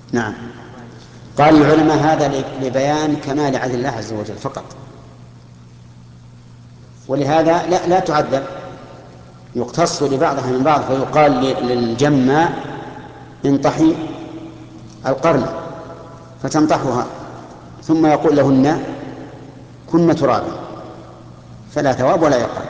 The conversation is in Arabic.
نعم. قال العلماء هذا لبيان كمال عدل الله عز وجل فقط، ولهذا لا تعذب، يقتص لبعضها من بعض، فيقال للجماء انطحي القرن فتنطحها، ثم يقول لهن كن ترابا، فلا ثواب ولا يقال.